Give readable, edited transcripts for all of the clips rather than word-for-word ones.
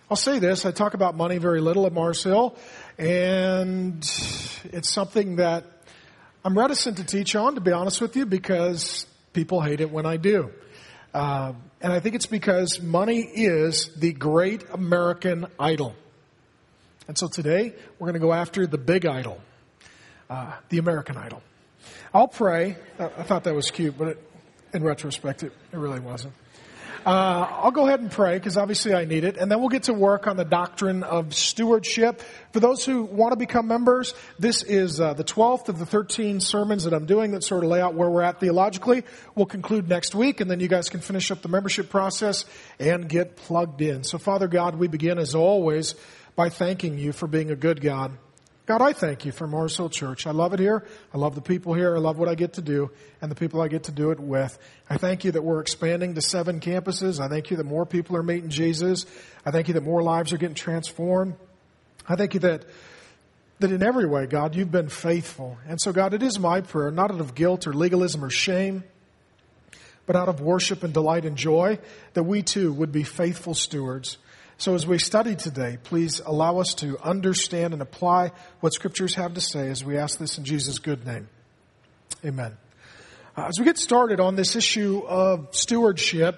I'll say this, I talk about money very little at Mars Hill, and it's something that I'm reticent to teach on, to be honest with you, because people hate it when I do. And I think it's because money is the great American idol. And so today, we're going to go after the big idol, the American idol. I'll pray. I thought that was cute, but in retrospect, it really wasn't. I'll go ahead and pray because obviously I need it. And then we'll get to work on the doctrine of stewardship. For those who want to become members, this is the 12th of the 13 sermons that I'm doing that sort of lay out where we're at theologically. We'll conclude next week, and then you guys can finish up the membership process and get plugged in. So, Father God, we begin as always by thanking you for being a good God. God, I thank you for Mars Hill Church. I love it here. I love the people here. I love what I get to do and the people I get to do it with. I thank you that we're expanding to 7 campuses. I thank you that more people are meeting Jesus. I thank you that more lives are getting transformed. I thank you that in every way, God, you've been faithful. And so, God, it is my prayer, not out of guilt or legalism or shame, but out of worship and delight and joy, that we too would be faithful stewards. So as we study today, please allow us to understand and apply what Scriptures have to say as we ask this in Jesus' good name. Amen. As we get started on this issue of stewardship,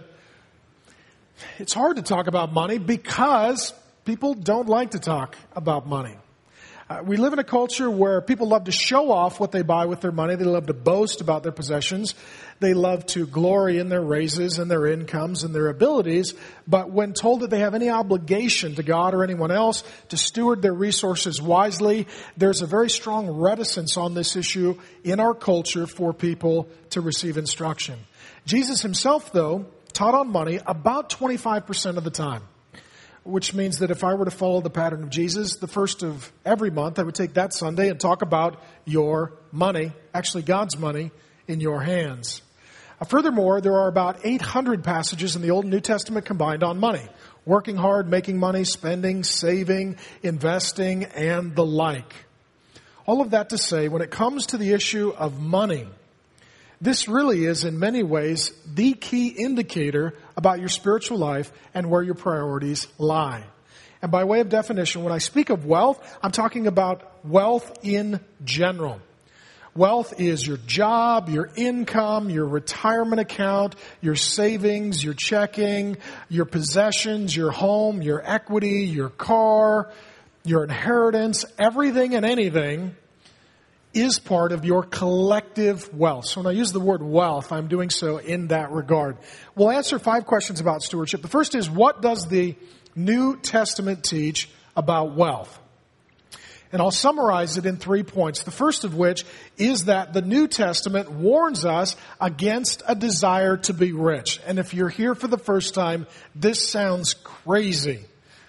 it's hard to talk about money because people don't like to talk about money. We live in a culture where people love to show off what they buy with their money. They love to boast about their possessions. They love to glory in their raises and their incomes and their abilities. But when told that they have any obligation to God or anyone else to steward their resources wisely, there's a very strong reticence on this issue in our culture for people to receive instruction. Jesus himself, though, taught on money about 25% of the time. Which means that if I were to follow the pattern of Jesus, the first of every month, I would take that Sunday and talk about your money, actually God's money, in your hands. Furthermore, there are about 800 passages in the Old and New Testament combined on money. Working hard, making money, spending, saving, investing, and the like. All of that to say, when it comes to the issue of money, this really is, in many ways, the key indicator about your spiritual life and where your priorities lie. And by way of definition, when I speak of wealth, I'm talking about wealth in general. Wealth is your job, your income, your retirement account, your savings, your checking, your possessions, your home, your equity, your car, your inheritance, everything and anything is part of your collective wealth. So when I use the word wealth, I'm doing so in that regard. We'll answer 5 questions about stewardship. The first is, what does the New Testament teach about wealth? And I'll summarize it in 3 points. The first of which is that the New Testament warns us against a desire to be rich. And if you're here for the first time, this sounds crazy.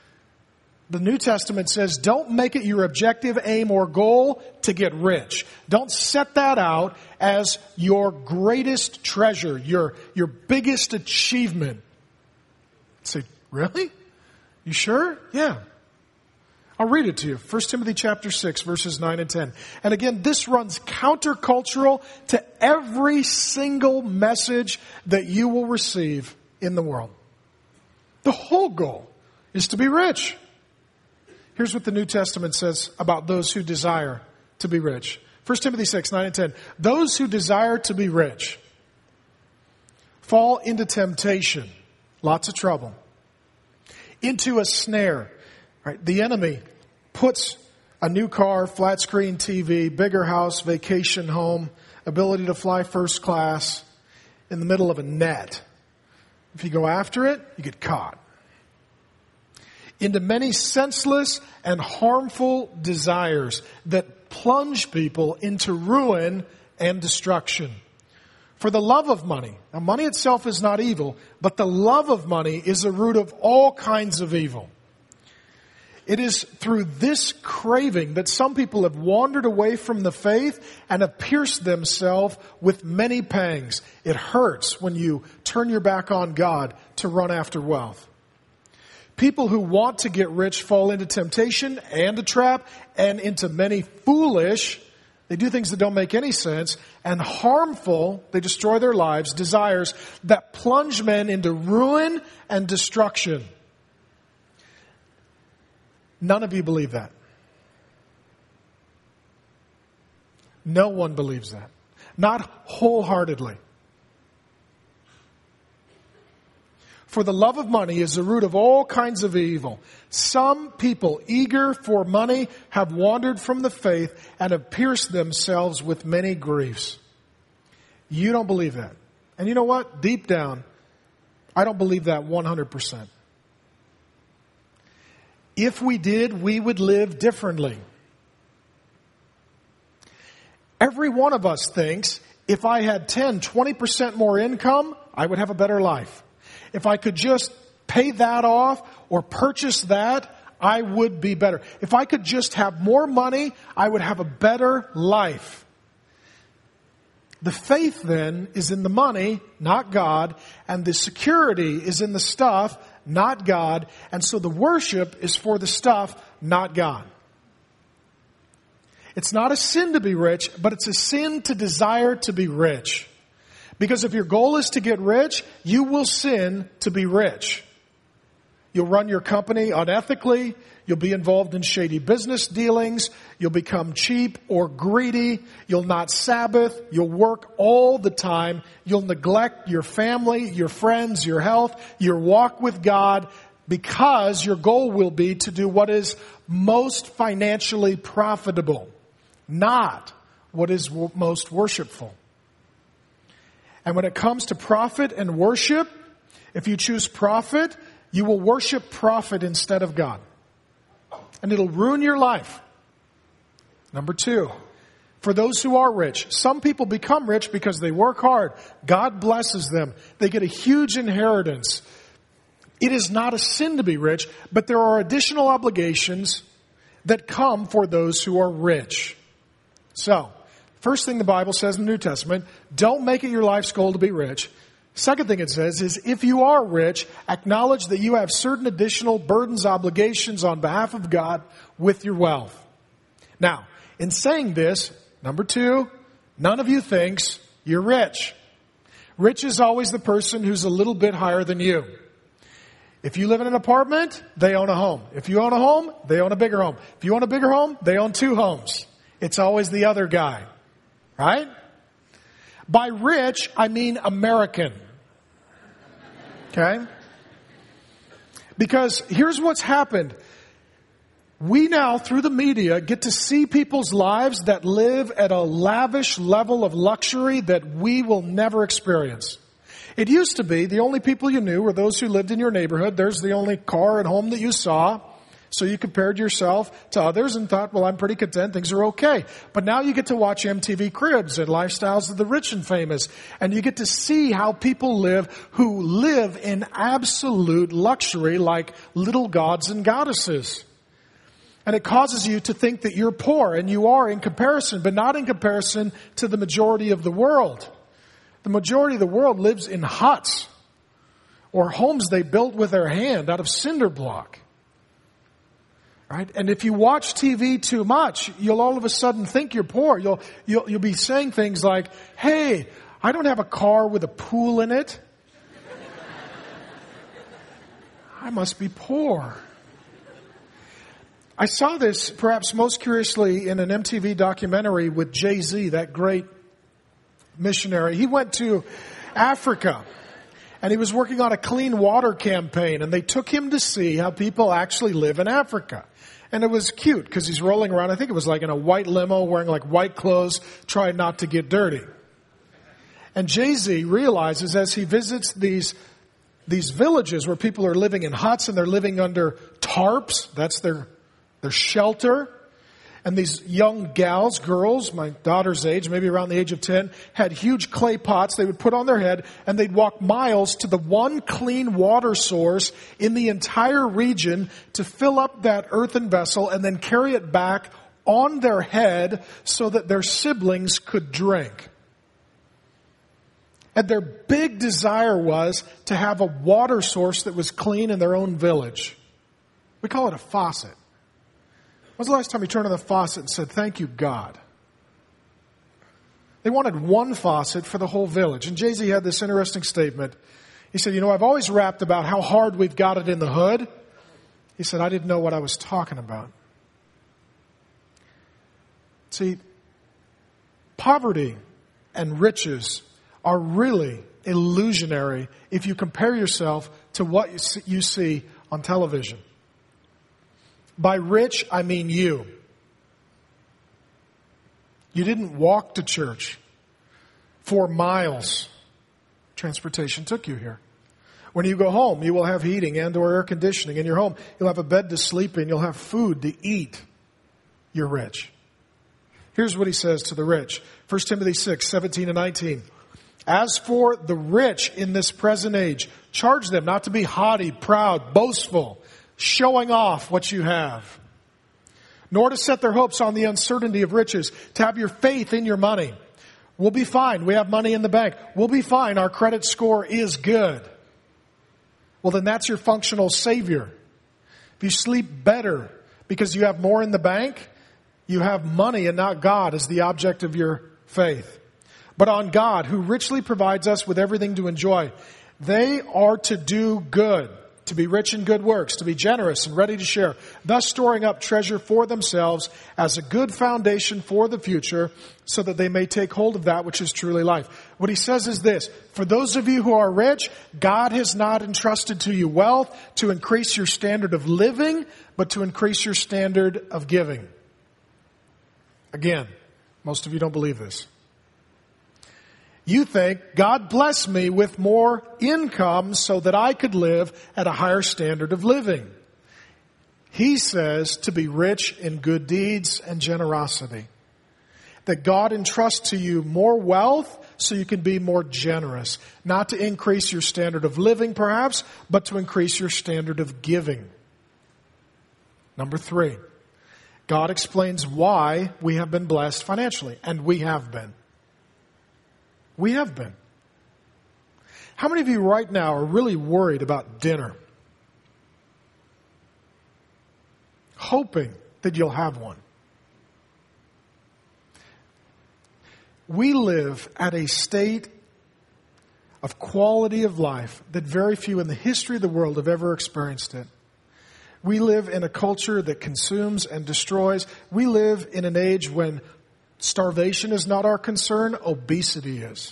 The New Testament says, don't make it your objective, aim, or goal to get rich. Don't set that out as your greatest treasure, your biggest achievement. Say, really? You sure? Yeah. I'll read it to you. 1 Timothy chapter 6, verses 9 and 10. And again, this runs countercultural to every single message that you will receive in the world. The whole goal is to be rich. Here's what the New Testament says about those who desire to be rich. 1 Timothy 6, 9 and 10. Those who desire to be rich fall into temptation, lots of trouble, into a snare. Right? The enemy puts a new car, flat screen TV, bigger house, vacation home, ability to fly first class in the middle of a net. If you go after it, you get caught. Into many senseless and harmful desires that plunge people into ruin and destruction. For the love of money, now money itself is not evil, but the love of money is the root of all kinds of evil. It is through this craving that some people have wandered away from the faith and have pierced themselves with many pangs. It hurts when you turn your back on God to run after wealth. People who want to get rich fall into temptation and a trap and into many foolish, they do things that don't make any sense, and harmful, they destroy their lives, desires that plunge men into ruin and destruction. None of you believe that. No one believes that. Not wholeheartedly. For the love of money is the root of all kinds of evil. Some people, eager for money, have wandered from the faith and have pierced themselves with many griefs. You don't believe that. And you know what? Deep down, I don't believe that 100%. If we did, we would live differently. Every one of us thinks if I had 10, 20% more income, I would have a better life. If I could just pay that off or purchase that, I would be better. If I could just have more money, I would have a better life. The faith then is in the money, not God, and the security is in the stuff, not God, and so the worship is for the stuff, not God. It's not a sin to be rich, but it's a sin to desire to be rich. Because if your goal is to get rich, you will sin to be rich. You'll run your company unethically. You'll be involved in shady business dealings. You'll become cheap or greedy. You'll not Sabbath. You'll work all the time. You'll neglect your family, your friends, your health, your walk with God, because your goal will be to do what is most financially profitable, not what is most worshipful. And when it comes to profit and worship, if you choose profit, you will worship profit instead of God. And it'll ruin your life. Number 2, for those who are rich, some people become rich because they work hard. God blesses them. They get a huge inheritance. It is not a sin to be rich, but there are additional obligations that come for those who are rich. So, first thing the Bible says in the New Testament, don't make it your life's goal to be rich. Second thing it says is, if you are rich, acknowledge that you have certain additional burdens, obligations on behalf of God with your wealth. Now, in saying this, number 2, none of you thinks you're rich. Rich is always the person who's a little bit higher than you. If you live in an apartment, they own a home. If you own a home, they own a bigger home. If you own a bigger home, they own 2 homes. It's always the other guy. Right? By rich, I mean American. Okay? Because here's what's happened. We now, through the media, get to see people's lives that live at a lavish level of luxury that we will never experience. It used to be the only people you knew were those who lived in your neighborhood. There's the only car and home that you saw. So you compared yourself to others and thought, well, I'm pretty content. Things are okay. But now you get to watch MTV Cribs and Lifestyles of the Rich and Famous. And you get to see how people live who live in absolute luxury like little gods and goddesses. And it causes you to think that you're poor, and you are in comparison, but not in comparison to the majority of the world. The majority of the world lives in huts or homes they built with their hand out of cinder block. Right? And if you watch TV too much, you'll all of a sudden think you're poor. You'll be saying things like, hey, I don't have a car with a pool in it. I must be poor. I saw this perhaps most curiously in an MTV documentary with Jay-Z, that great missionary. He went to Africa and he was working on a clean water campaign, and they took him to see how people actually live in Africa. And it was cute because he's rolling around, I think it was like in a white limo, wearing like white clothes, trying not to get dirty. And Jay-Z realizes as he visits these villages where people are living in huts and they're living under tarps, that's their shelter. And these young gals, girls, my daughter's age, maybe around the age of 10, had huge clay pots they would put on their head, and they'd walk miles to the one clean water source in the entire region to fill up that earthen vessel and then carry it back on their head so that their siblings could drink. And their big desire was to have a water source that was clean in their own village. We call it a faucet. When's the last time you turned on the faucet and said, thank you, God? They wanted one faucet for the whole village. And Jay-Z had this interesting statement. He said, I've always rapped about how hard we've got it in the hood. He said, I didn't know what I was talking about. See, poverty and riches are really illusionary if you compare yourself to what you see on television. By rich, I mean you. You didn't walk to church 4 miles. Transportation took you here. When you go home, you will have heating and or air conditioning in your home. You'll have a bed to sleep in. You'll have food to eat. You're rich. Here's what he says to the rich. 1 Timothy 6, 17 and 19. As for the rich in this present age, charge them not to be haughty, proud, boastful, showing off what you have, nor to set their hopes on the uncertainty of riches, to have your faith in your money. We'll be fine. We have money in the bank. We'll be fine. Our credit score is good. Well, then that's your functional savior. If you sleep better because you have more in the bank, you have money and not God as the object of your faith. But on God, who richly provides us with everything to enjoy. They are to do good, to be rich in good works, to be generous and ready to share, thus storing up treasure for themselves as a good foundation for the future, so that they may take hold of that which is truly life. What he says is this: for those of you who are rich, God has not entrusted to you wealth to increase your standard of living, but to increase your standard of giving. Again, most of you don't believe this. You think, God bless me with more income so that I could live at a higher standard of living. He says to be rich in good deeds and generosity. That God entrusts to you more wealth so you can be more generous. Not to increase your standard of living perhaps, but to increase your standard of giving. Number 3, God explains why we have been blessed financially. And we have been. We have been. How many of you right now are really worried about dinner? Hoping that you'll have one. We live at a state of quality of life that very few in the history of the world have ever experienced it. We live in a culture that consumes and destroys. We live in an age when starvation is not our concern, obesity is.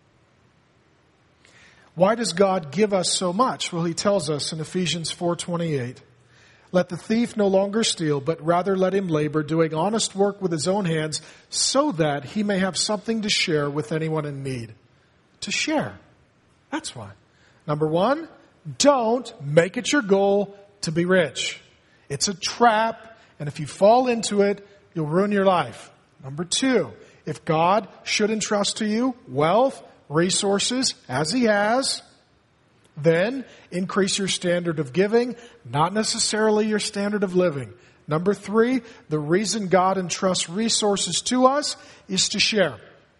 Why does God give us so much? Well, he tells us in Ephesians 4:28, let the thief no longer steal, but rather let him labor, doing honest work with his own hands, so that he may have something to share with anyone in need. To share. That's why. Number 1, don't make it your goal to be rich. It's a trap, and if you fall into it, you'll ruin your life. Number 2, if God should entrust to you wealth, resources, as he has, then increase your standard of giving, not necessarily your standard of living. Number 3, the reason God entrusts resources to us is to share.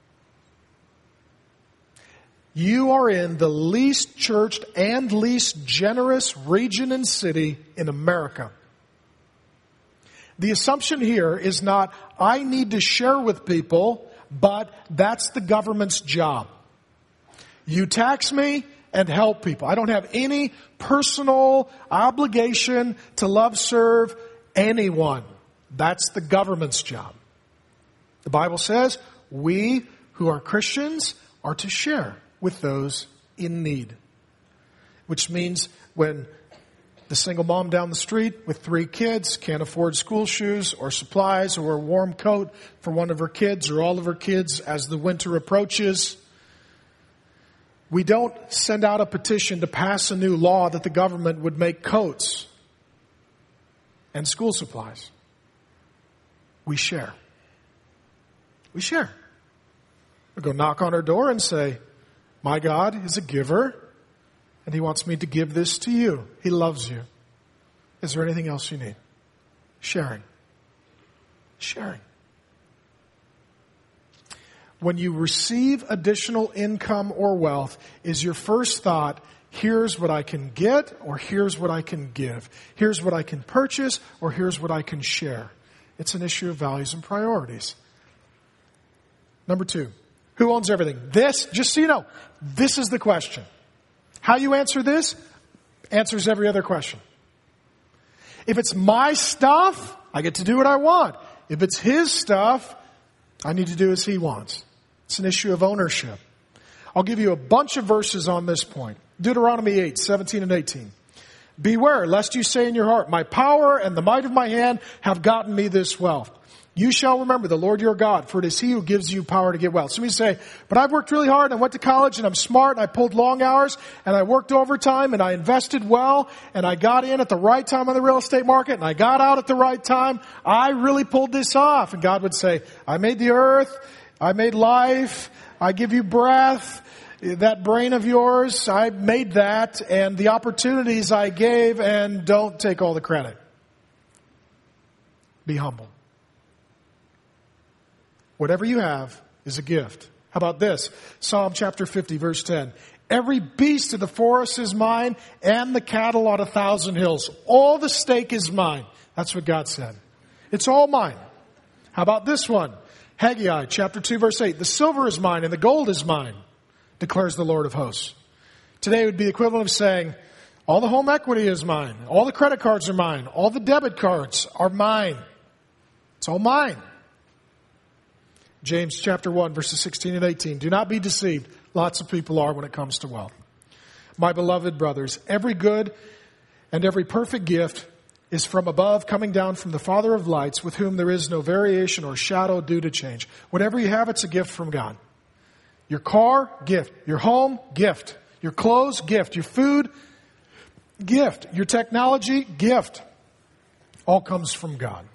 You are in the least churched and least generous region and city in America. The assumption here is not, I need to share with people, but that's the government's job. You tax me and help people. I don't have any personal obligation to love, serve anyone. That's the government's job. The Bible says we who are Christians are to share with those in need. Which means when the single mom down the street with 3 kids can't afford school shoes or supplies or a warm coat for one of her kids or all of her kids as the winter approaches, we don't send out a petition to pass a new law that the government would make coats and school supplies. We share. We share. We go knock on her door and say, my God is a giver, and he wants me to give this to you. He loves you. Is there anything else you need? Sharing. Sharing. When you receive additional income or wealth, is your first thought, here's what I can get, or here's what I can give? Here's what I can purchase, or here's what I can share? It's an issue of values and priorities. Number 2, who owns everything? This, just so you know, this is the question. How you answer this answers every other question. If it's my stuff, I get to do what I want. If it's his stuff, I need to do as he wants. It's an issue of ownership. I'll give you a bunch of verses on this point. Deuteronomy 8, 17 and 18. Beware, lest you say in your heart, my power and the might of my hand have gotten me this wealth. You shall remember the Lord your God, for it is he who gives you power to get wealth. Some of you say, but I've worked really hard and I went to college and I'm smart and I pulled long hours and I worked overtime and I invested well and I got in at the right time on the real estate market and I got out at the right time. I really pulled this off. And God would say, I made the earth, I made life, I give you breath, that brain of yours, I made that, and the opportunities I gave, and don't take all the credit. Be humble. Whatever you have is a gift. How about this? Psalm chapter 50, verse 10. Every beast of the forest is mine, and the cattle on 1,000 hills. All the stake is mine. That's what God said. It's all mine. How about this one? Haggai chapter 2, verse 8. The silver is mine, and the gold is mine, declares the Lord of hosts. Today it would be the equivalent of saying, all the home equity is mine. All the credit cards are mine. All the debit cards are mine. It's all mine. James chapter 1, verses 16 and 18. Do not be deceived. Lots of people are when it comes to wealth. My beloved brothers, every good and every perfect gift is from above, coming down from the Father of lights, with whom there is no variation or shadow due to change. Whatever you have, it's a gift from God. Your car, gift. Your home, gift. Your clothes, gift. Your food, gift. Your technology, gift. All comes from God.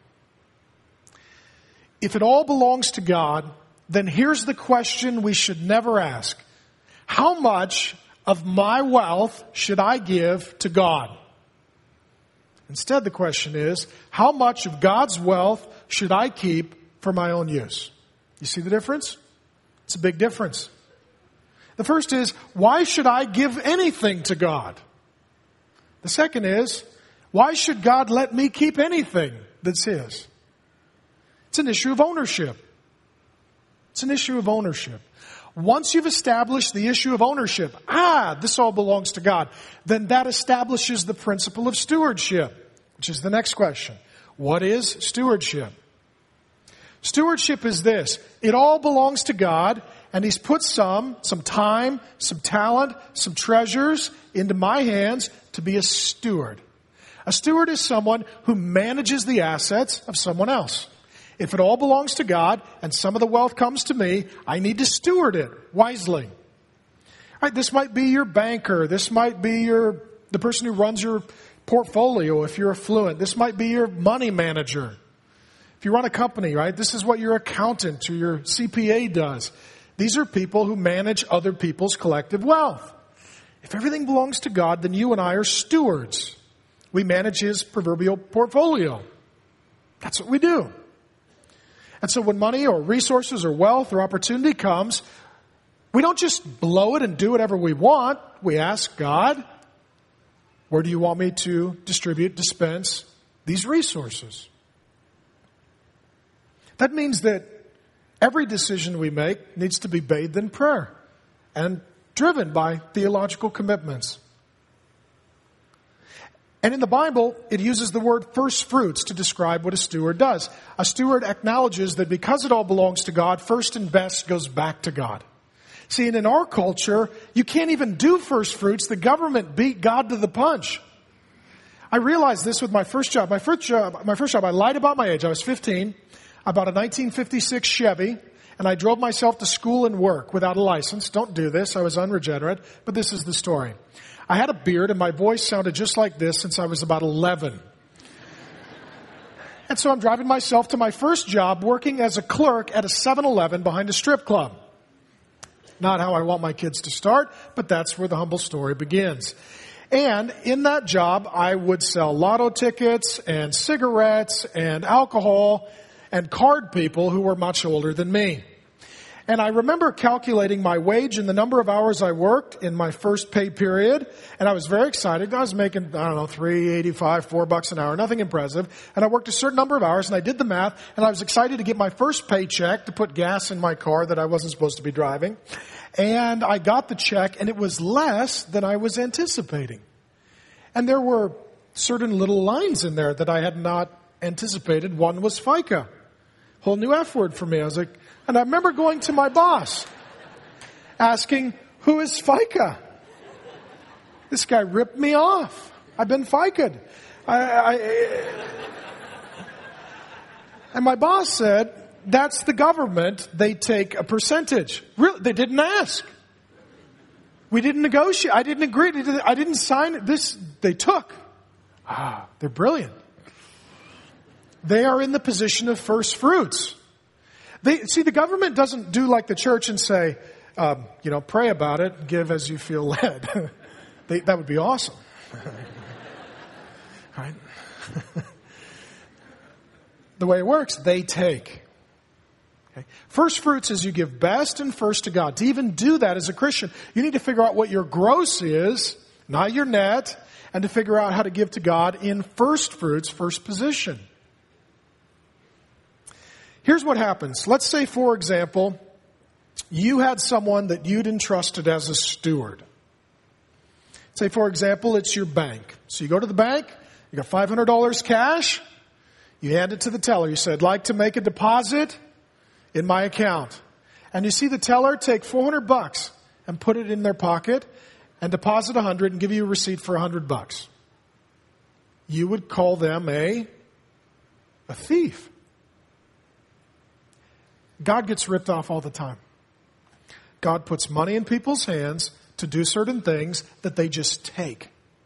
If it all belongs to God, then here's the question we should never ask. How much of my wealth should I give to God? Instead, the question is, how much of God's wealth should I keep for my own use? You see the difference? It's a big difference. The first is, why should I give anything to God? The second is, why should God let me keep anything that's his? It's an issue of ownership. It's an issue of ownership. Once you've established the issue of ownership, this all belongs to God, then that establishes the principle of stewardship, which is the next question. What is stewardship? Stewardship is this. It all belongs to God, and he's put some time, some talent, some treasures into my hands to be a steward. A steward is someone who manages the assets of someone else. If it all belongs to God and some of the wealth comes to me, I need to steward it wisely. All right, this might be your banker. This might be the person who runs your portfolio if you're affluent. This might be your money manager. If you run a company, right, this is what your accountant or your CPA does. These are people who manage other people's collective wealth. If everything belongs to God, then you and I are stewards. We manage his proverbial portfolio. That's what we do. And so when money or resources or wealth or opportunity comes, we don't just blow it and do whatever we want. We ask God, where do you want me to dispense these resources? That means that every decision we make needs to be bathed in prayer and driven by theological commitments. And in the Bible, it uses the word first fruits to describe what a steward does. A steward acknowledges that because it all belongs to God, first and best goes back to God. See, and in our culture, you can't even do first fruits. The government beat God to the punch. I realized this with my first job. My first job, I lied about my age. I was 15. I bought a 1956 Chevy, and I drove myself to school and work without a license. Don't do this. I was unregenerate, but this is the story. I had a beard, and my voice sounded just like this since I was about 11. And so I'm driving myself to my first job working as a clerk at a 7-Eleven behind a strip club. Not how I want my kids to start, but that's where the humble story begins. And in that job, I would sell lotto tickets and cigarettes and alcohol and card people who were much older than me. And I remember calculating my wage and the number of hours I worked in my first pay period. And I was very excited. I was making, $3.85, $4 an hour, nothing impressive. And I worked a certain number of hours and I did the math. And I was excited to get my first paycheck to put gas in my car that I wasn't supposed to be driving. And I got the check and it was less than I was anticipating. And there were certain little lines in there that I had not anticipated. One was FICA. Whole new F word for me. I was like, and I remember going to my boss asking, who is FICA? This guy ripped me off. I've been FICA'd. And my boss said, that's the government. They take a percentage. Really, they didn't ask. We didn't negotiate. I didn't agree. I didn't sign this. They took. They're brilliant. They are in the position of first fruits. The government doesn't do like the church and say, pray about it, give as you feel led. That would be awesome. Right? The way it works, they take. Okay? First fruits is you give best and first to God. To even do that as a Christian, you need to figure out what your gross is, not your net, and to figure out how to give to God in first fruits, first position. Here's what happens. Let's say, for example, you had someone that you'd entrusted as a steward. Say, for example, it's your bank. So you go to the bank, you got $500 cash, you hand it to the teller. You say, I'd like to make a deposit in my account. And you see the teller take $400 and put it in their pocket and deposit $100 and give you a receipt for $100. You would call them a thief. God gets ripped off all the time. God puts money in people's hands to do certain things that they just take.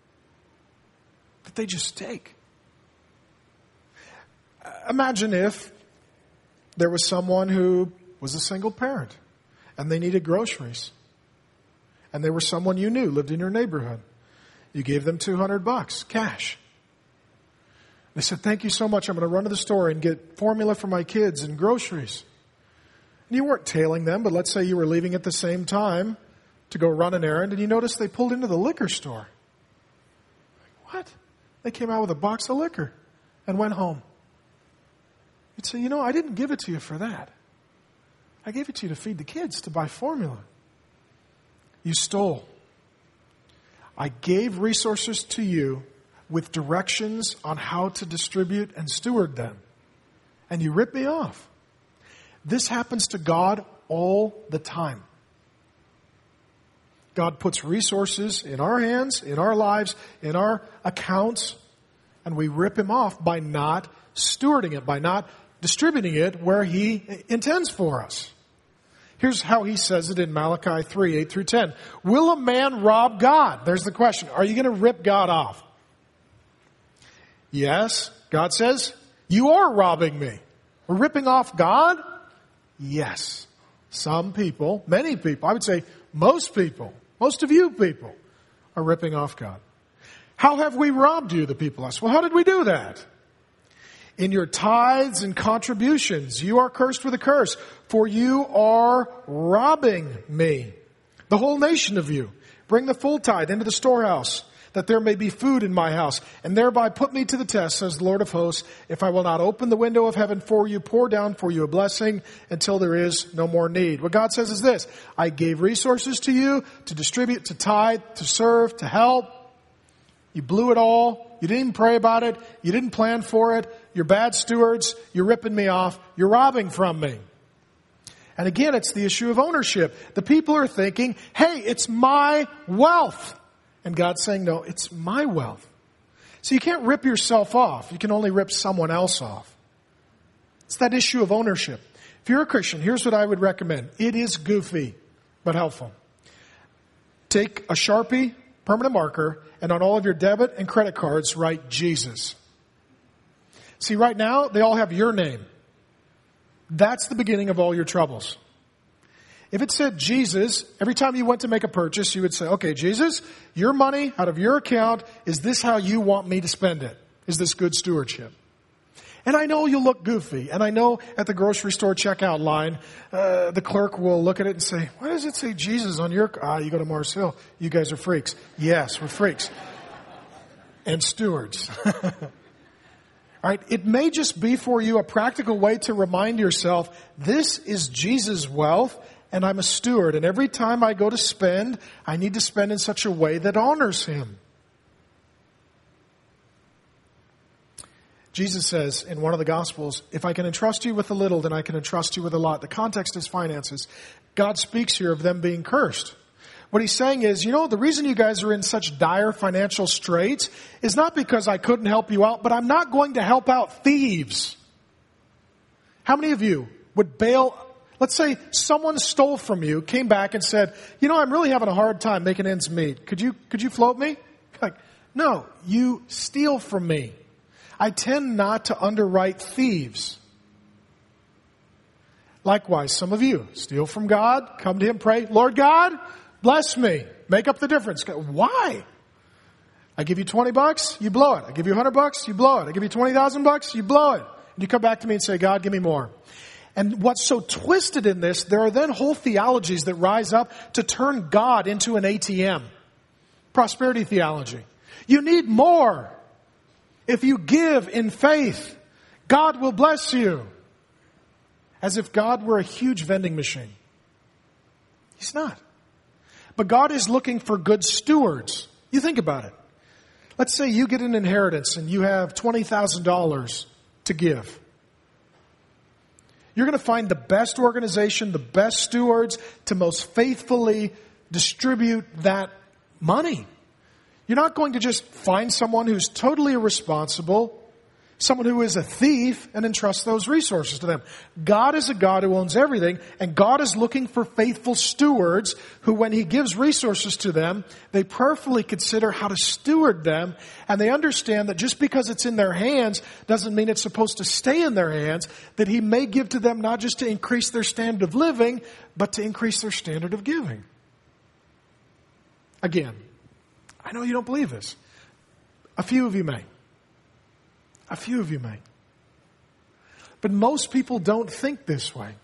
Imagine if there was someone who was a single parent and they needed groceries. And they were someone you knew, lived in your neighborhood. You gave them $200 cash. They said, thank you so much. I'm going to run to the store and get formula for my kids and groceries. And you weren't tailing them, but let's say you were leaving at the same time to go run an errand, and you noticed they pulled into the liquor store. What? They came out with a box of liquor and went home. You'd say, I didn't give it to you for that. I gave it to you to feed the kids, to buy formula. You stole. I gave resources to you with directions on how to distribute and steward them. And you ripped me off. This happens to God all the time. God puts resources in our hands, in our lives, in our accounts, and we rip Him off by not stewarding it, by not distributing it where He intends for us. Here's how He says it in Malachi 3, 8 through 10. Will a man rob God? There's the question. Are you going to rip God off? Yes, God says, you are robbing me. We're ripping off God? Yes. Some people, many people, I would say most people, most of you people are ripping off God. How have we robbed you, the people ask? Well, how did we do that? In your tithes and contributions, you are cursed with a curse, for you are robbing me, the whole nation of you. Bring the full tithe into the storehouse, that there may be food in my house, and thereby put me to the test, says the Lord of hosts, if I will not open the window of heaven for you, pour down for you a blessing until there is no more need. What God says is this: I gave resources to you to distribute, to tithe, to serve, to help. You blew it all. You didn't even pray about it. You didn't plan for it. You're bad stewards. You're ripping me off. You're robbing from me. And again, it's the issue of ownership. The people are thinking, hey, it's my wealth. And God's saying, no, it's my wealth. So you can't rip yourself off. You can only rip someone else off. It's that issue of ownership. If you're a Christian, here's what I would recommend. It is goofy, but helpful. Take a Sharpie, permanent marker, and on all of your debit and credit cards, write Jesus. See, right now, they all have your name. That's the beginning of all your troubles. If it said Jesus, every time you went to make a purchase, you would say, okay, Jesus, your money out of your account, is this how you want me to spend it? Is this good stewardship? And I know you'll look goofy. And I know at the grocery store checkout line, the clerk will look at it and say, why does it say Jesus on your... you go to Mars Hill. You guys are freaks. Yes, we're freaks. And stewards. All right, it may just be for you a practical way to remind yourself, this is Jesus' wealth, and I'm a steward. And every time I go to spend, I need to spend in such a way that honors Him. Jesus says in one of the Gospels, if I can entrust you with a little, then I can entrust you with a lot. The context is finances. God speaks here of them being cursed. What he's saying is, the reason you guys are in such dire financial straits is not because I couldn't help you out, but I'm not going to help out thieves. How many of you would bail? Let's say someone stole from you, came back and said, I'm really having a hard time making ends meet. Could you float me? Like, no, you steal from me. I tend not to underwrite thieves. Likewise, some of you steal from God, come to Him, pray, Lord God, bless me. Make up the difference. Why? I give you $20, you blow it. I give you $100, you blow it. I give you $20,000, you blow it. And you come back to me and say, God, give me more. And what's so twisted in this, there are then whole theologies that rise up to turn God into an ATM. Prosperity theology. You need more. If you give in faith, God will bless you. As if God were a huge vending machine. He's not. But God is looking for good stewards. You think about it. Let's say you get an inheritance and you have $20,000 to give. You're going to find the best organization, the best stewards to most faithfully distribute that money. You're not going to just find someone who's totally irresponsible, someone who is a thief, and entrust those resources to them. God is a God who owns everything, and God is looking for faithful stewards who, when He gives resources to them, they prayerfully consider how to steward them, and they understand that just because it's in their hands doesn't mean it's supposed to stay in their hands, that He may give to them not just to increase their standard of living, but to increase their standard of giving. Again, I know you don't believe this. A few of you may. A few of you may. But most people don't think this way.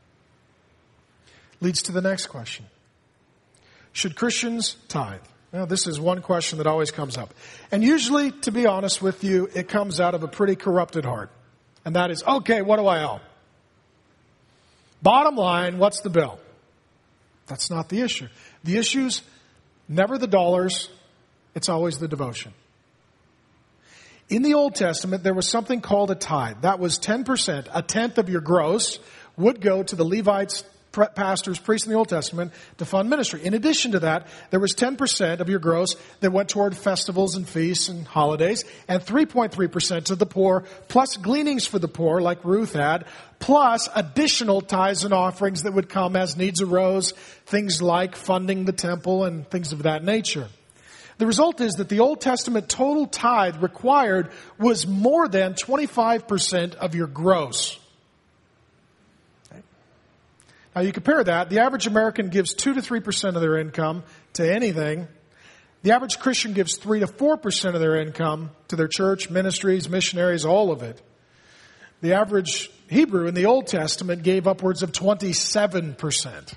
Leads to the next question. Should Christians tithe? Now, this is one question that always comes up. And usually, to be honest with you, it comes out of a pretty corrupted heart. And that is, okay, what do I owe? Bottom line, what's the bill? That's not the issue. The issue's never the dollars. It's always the devotion. In the Old Testament, there was something called a tithe. That was 10%, a tenth of your gross, would go to the Levites, pastors, priests in the Old Testament to fund ministry. In addition to that, there was 10% of your gross that went toward festivals and feasts and holidays, and 3.3% to the poor, plus gleanings for the poor, like Ruth had, plus additional tithes and offerings that would come as needs arose, things like funding the temple and things of that nature. The result is that the Old Testament total tithe required was more than 25% of your gross. Now you compare that, the average American gives 2 to 3% of their income to anything. The average Christian gives 3 to 4% of their income to their church, ministries, missionaries, all of it. The average Hebrew in the Old Testament gave upwards of 27%.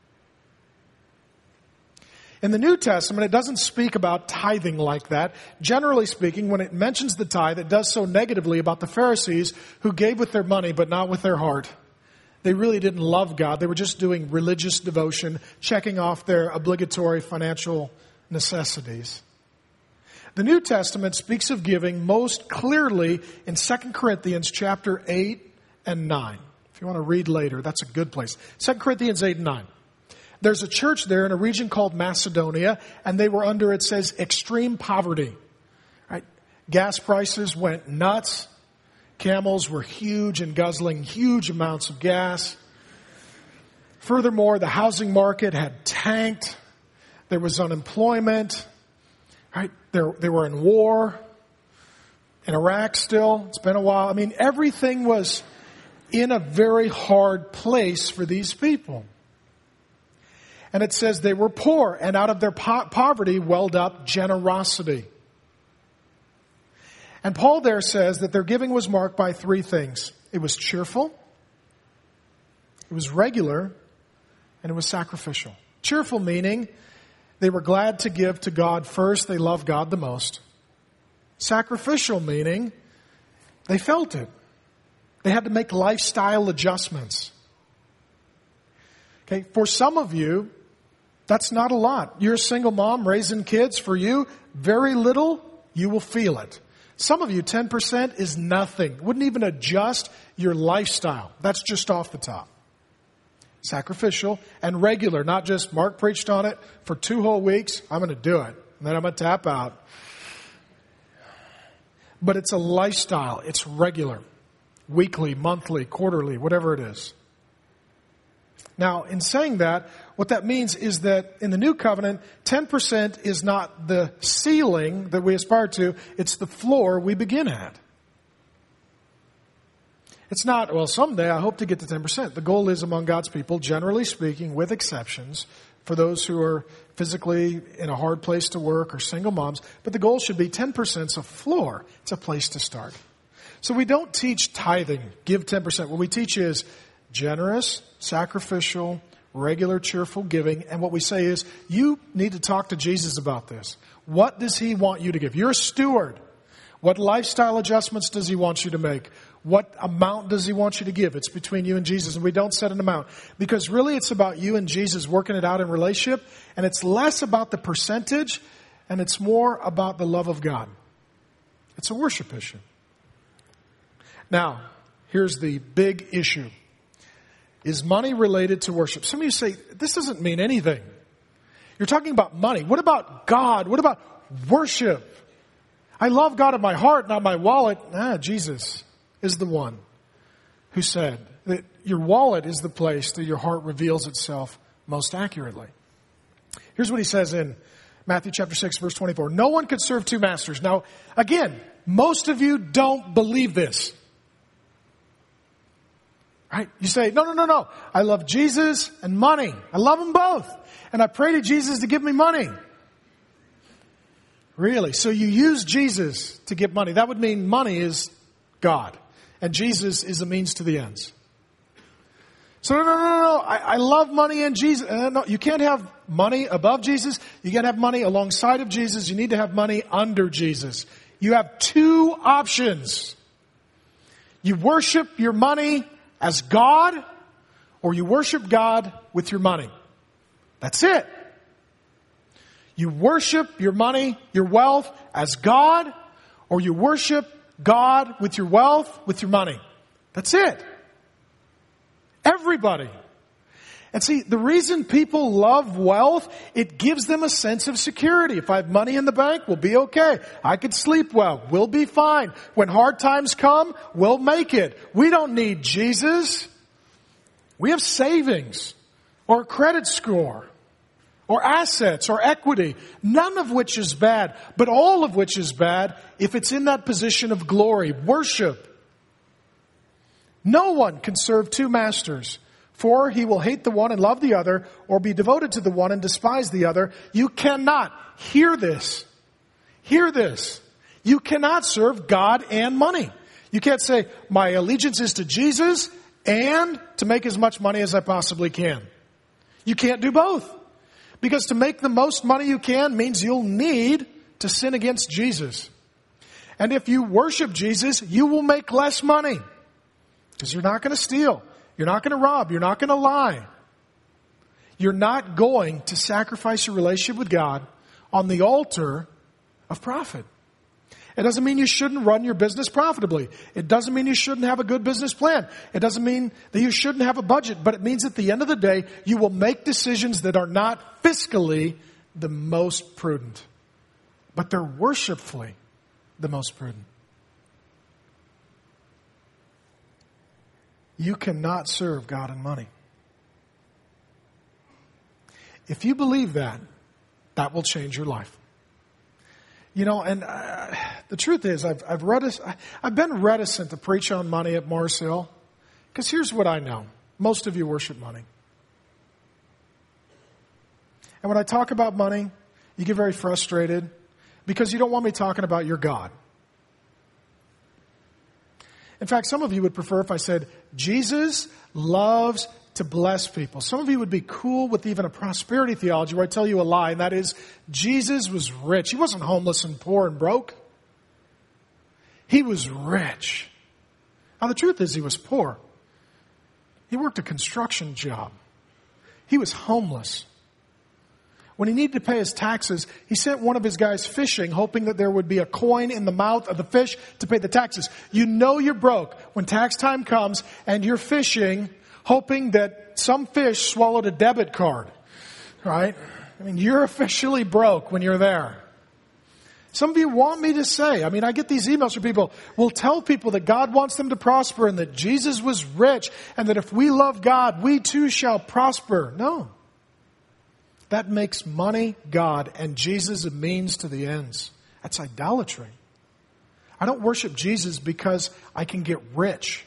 In the New Testament, it doesn't speak about tithing like that. Generally speaking, when it mentions the tithe, it does so negatively about the Pharisees who gave with their money but not with their heart. They really didn't love God. They were just doing religious devotion, checking off their obligatory financial necessities. The New Testament speaks of giving most clearly in 2 Corinthians chapter 8 and 9. If you want to read later, that's a good place. 2 Corinthians 8 and 9. There's a church there in a region called Macedonia, and they were under, it says, extreme poverty. Right? Gas prices went nuts. Camels were huge and guzzling huge amounts of gas. Furthermore, the housing market had tanked. There was unemployment. Right? They were in war. In Iraq still. It's been a while. I mean, everything was in a very hard place for these people. And it says they were poor, and out of their poverty welled up generosity. And Paul there says that their giving was marked by 3 things. It was cheerful, it was regular, and it was sacrificial. Cheerful meaning they were glad to give to God first. They loved God the most. Sacrificial meaning they felt it. They had to make lifestyle adjustments. Okay, for some of you, that's not a lot. You're a single mom raising kids. For you, very little, you will feel it. Some of you, 10% is nothing. Wouldn't even adjust your lifestyle. That's just off the top. Sacrificial and regular, not just Mark preached on it for 2 whole weeks. I'm going to do it. And then I'm going to tap out. But it's a lifestyle. It's regular. Weekly, monthly, quarterly, whatever it is. Now, in saying that, what that means is that in the new covenant, 10% is not the ceiling that we aspire to. It's the floor we begin at. It's not, well, someday I hope to get to 10%. The goal is among God's people, generally speaking, with exceptions, for those who are physically in a hard place to work or single moms. But the goal should be 10% is a floor. It's a place to start. So we don't teach tithing, give 10%. What we teach is generous, sacrificial, regular, cheerful giving. And what we say is, you need to talk to Jesus about this. What does He want you to give? You're a steward. What lifestyle adjustments does He want you to make? What amount does He want you to give? It's between you and Jesus. And we don't set an amount. Because really it's about you and Jesus working it out in relationship. And it's less about the percentage. And it's more about the love of God. It's a worship issue. Now, here's the big issue. Is money related to worship? Some of you say, this doesn't mean anything. You're talking about money. What about God? What about worship? I love God in my heart, not my wallet. Jesus is the one who said that your wallet is the place that your heart reveals itself most accurately. Here's what He says in Matthew chapter 6, verse 24. No one could serve 2 masters. Now, again, most of you don't believe this. Right? You say, no. I love Jesus and money. I love them both. And I pray to Jesus to give me money. Really? So you use Jesus to get money. That would mean money is God. And Jesus is a means to the ends. So no. I love money and Jesus. No, you can't have money above Jesus. You can't have money alongside of Jesus. You need to have money under Jesus. You have 2 options. You worship your money as God, or you worship God with your money. That's it. You worship your money, your wealth as God, or you worship God with your wealth, with your money. That's it. Everybody. And see, the reason people love wealth, it gives them a sense of security. If I have money in the bank, we'll be okay. I could sleep well. We'll be fine. When hard times come, we'll make it. We don't need Jesus. We have savings or a credit score or assets or equity, none of which is bad, but all of which is bad if it's in that position of glory, worship. No one can serve 2 masters. For he will hate the one and love the other, or be devoted to the one and despise the other. You cannot, hear this. Hear this. You cannot serve God and money. You can't say, my allegiance is to Jesus and to make as much money as I possibly can. You can't do both. Because to make the most money you can means you'll need to sin against Jesus. And if you worship Jesus, you will make less money. Because you're not going to steal. You're not going to rob. You're not going to lie. You're not going to sacrifice your relationship with God on the altar of profit. It doesn't mean you shouldn't run your business profitably. It doesn't mean you shouldn't have a good business plan. It doesn't mean that you shouldn't have a budget. But it means at the end of the day, you will make decisions that are not fiscally the most prudent. But they're worshipfully the most prudent. You cannot serve God and money. If you believe that, that will change your life. You know, and the truth is, I've been reticent to preach on money at Mars Hill, because here's what I know. Most of you worship money. And when I talk about money, you get very frustrated because you don't want me talking about your God. In fact, some of you would prefer if I said, Jesus loves to bless people. Some of you would be cool with even a prosperity theology where I tell you a lie, and that is, Jesus was rich. He wasn't homeless and poor and broke. He was rich. Now, the truth is he was poor. He worked a construction job. He was homeless. When he needed to pay his taxes, he sent one of his guys fishing, hoping that there would be a coin in the mouth of the fish to pay the taxes. You know you're broke when tax time comes and you're fishing, hoping that some fish swallowed a debit card, right? I mean, you're officially broke when you're there. Some of you want me to say, I get these emails from people, will tell people that God wants them to prosper and that Jesus was rich and that if we love God, we too shall prosper. No. That makes money God and Jesus a means to the ends. That's idolatry. I don't worship Jesus because I can get rich.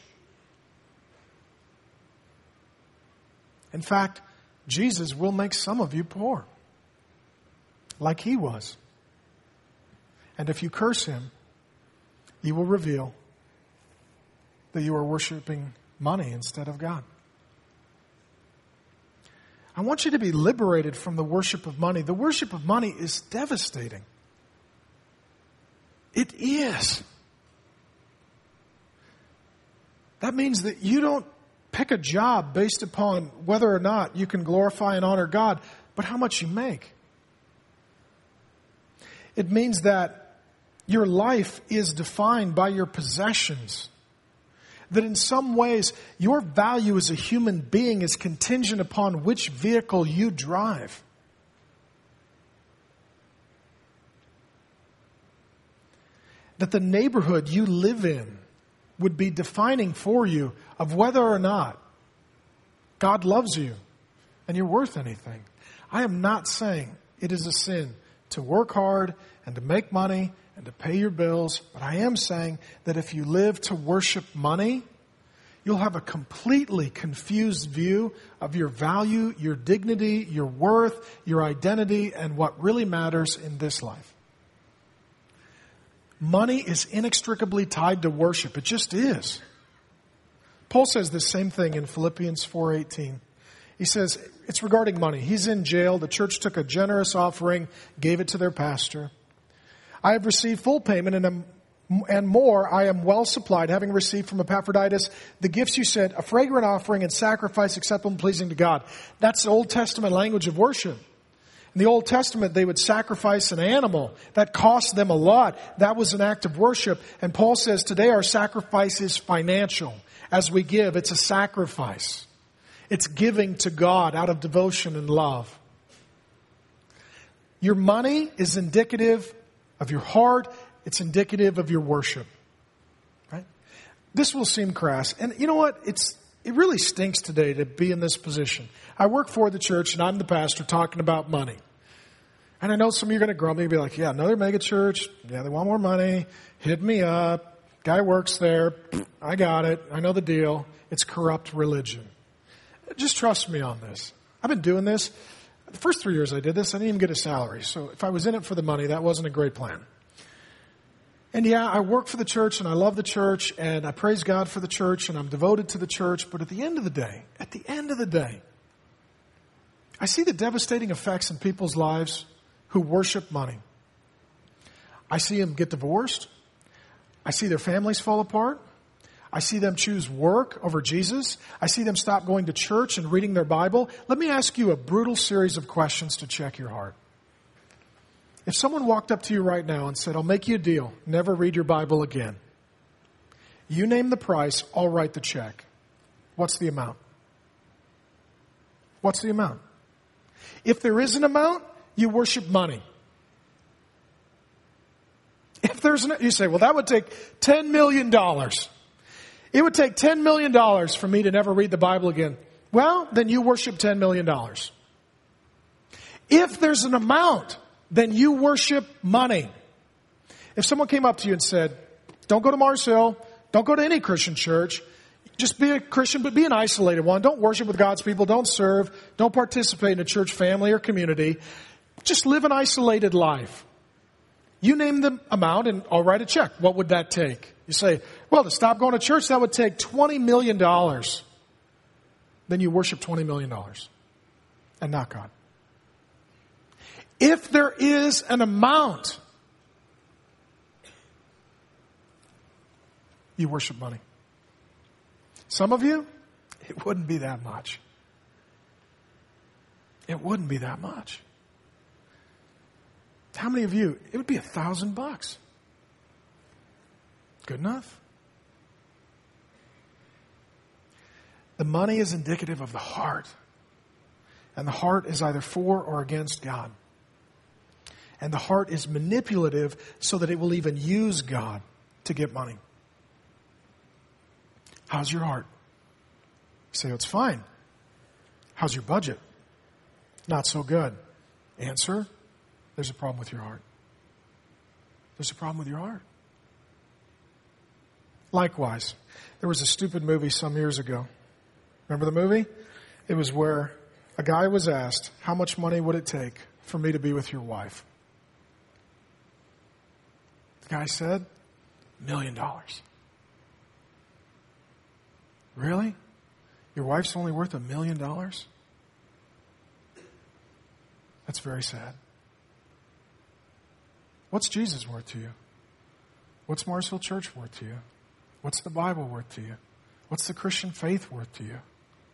In fact, Jesus will make some of you poor, like he was. And if you curse him, you will reveal that you are worshiping money instead of God. I want you to be liberated from the worship of money. The worship of money is devastating. It is. That means that you don't pick a job based upon whether or not you can glorify and honor God, but how much you make. It means that your life is defined by your possessions. That in some ways, your value as a human being is contingent upon which vehicle you drive. That the neighborhood you live in would be defining for you of whether or not God loves you and you're worth anything. I am not saying it is a sin to work hard and to make money and to pay your bills. But I am saying that if you live to worship money, you'll have a completely confused view of your value, your dignity, your worth, your identity, and what really matters in this life. Money is inextricably tied to worship. It just is. Paul says the same thing in Philippians 4:18. He says, it's regarding money. He's in jail. The church took a generous offering, gave it to their pastor. I have received full payment and more. I am well supplied, having received from Epaphroditus the gifts you sent, a fragrant offering and sacrifice acceptable and pleasing to God. That's the Old Testament language of worship. In the Old Testament, they would sacrifice an animal. That cost them a lot. That was an act of worship. And Paul says today our sacrifice is financial. As we give, it's a sacrifice. It's giving to God out of devotion and love. Your money is indicative of your heart. It's indicative of your worship. Right? This will seem crass. And you know what? It really stinks today to be in this position. I work for the church and I'm the pastor talking about money. And I know some of you are going to grumble and be like, yeah, another mega church. Yeah, they want more money. Hit me up. Guy works there. I got it. I know the deal. It's corrupt religion. Just trust me on this. I've been doing this. The first 3 years I did this, I didn't even get a salary. So if I was in it for the money, that wasn't a great plan. And yeah, I work for the church and I love the church and I praise God for the church and I'm devoted to the church. But at the end of the day, I see the devastating effects in people's lives who worship money. I see them get divorced. I see their families fall apart. I see them choose work over Jesus. I see them stop going to church and reading their Bible. Let me ask you a brutal series of questions to check your heart. If someone walked up to you right now and said, I'll make you a deal, never read your Bible again. You name the price, I'll write the check. What's the amount? What's the amount? If there is an amount, you worship money. If there's you say, well, that would take $10 million. It would take $10 million for me to never read the Bible again. Well, then you worship $10 million. If there's an amount, then you worship money. If someone came up to you and said, don't go to Mars Hill, don't go to any Christian church, just be a Christian, but be an isolated one. Don't worship with God's people, don't serve, don't participate in a church family or community. Just live an isolated life. You name the amount and I'll write a check. What would that take? You say, well, to stop going to church, that would take $20 million. Then you worship $20 million and not God. If there is an amount, you worship money. Some of you, it wouldn't be that much. It wouldn't be that much. How many of you, it would be $1,000. Good enough? The money is indicative of the heart. And the heart is either for or against God. And the heart is manipulative so that it will even use God to get money. How's your heart? You say, oh, it's fine. How's your budget? Not so good. Answer, there's a problem with your heart. There's a problem with your heart. Likewise, there was a stupid movie some years ago. Remember the movie? It was where a guy was asked, how much money would it take for me to be with your wife? The guy said, $1 million. Really? Your wife's only worth $1 million? That's very sad. What's Jesus worth to you? What's Mars Hill Church worth to you? What's the Bible worth to you? What's the Christian faith worth to you?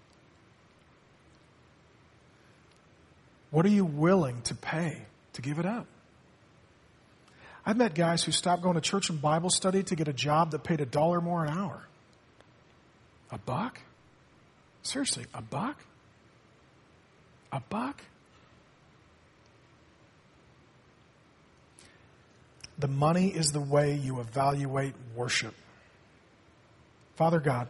What are you willing to pay to give it up? I've met guys who stopped going to church and Bible study to get a job that paid $1 more an hour. $1? Seriously, $1? $1? The money is the way you evaluate worship. Father God,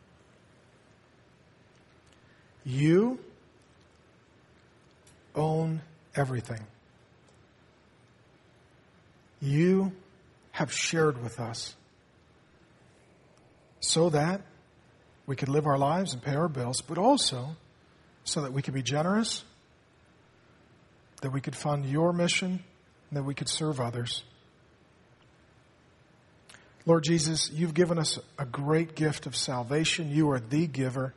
you own everything. You have shared with us so that we could live our lives and pay our bills, but also so that we could be generous, that we could fund your mission, and that we could serve others. Lord Jesus, you've given us a great gift of salvation. You are the giver.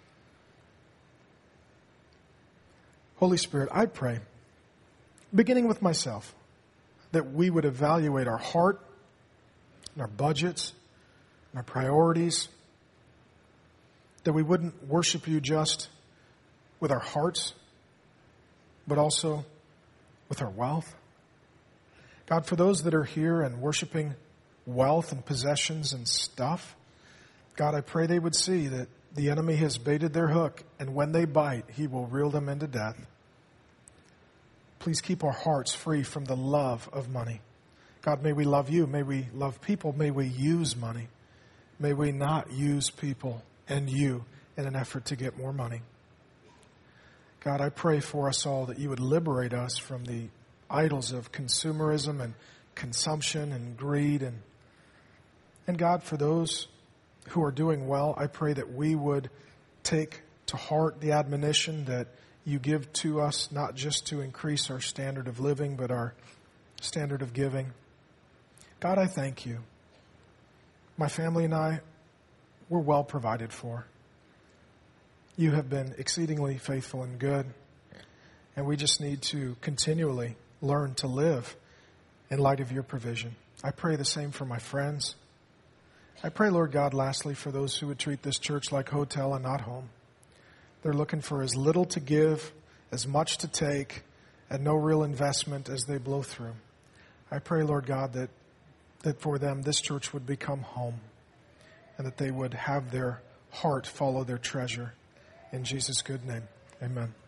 Holy Spirit, I pray, beginning with myself, that we would evaluate our heart and our budgets and our priorities, that we wouldn't worship you just with our hearts, but also with our wealth. God, for those that are here and worshiping wealth and possessions and stuff, God, I pray they would see that the enemy has baited their hook, and when they bite, he will reel them into death. Please keep our hearts free from the love of money. God, may we love you. May we love people. May we use money. May we not use people and you in an effort to get more money. God, I pray for us all that you would liberate us from the idols of consumerism and consumption and greed. And God, for those who are doing well, I pray that we would take to heart the admonition that you give to us, not just to increase our standard of living, but our standard of giving. God, I thank you. My family and I, we're well provided for. You have been exceedingly faithful and good, and we just need to continually learn to live in light of your provision. I pray the same for my friends. I pray, Lord God, lastly, for those who would treat this church like hotel and not home. They're looking for as little to give, as much to take, and no real investment as they blow through. I pray, Lord God, that for them this church would become home, and that they would have their heart follow their treasure. In Jesus' good name, amen.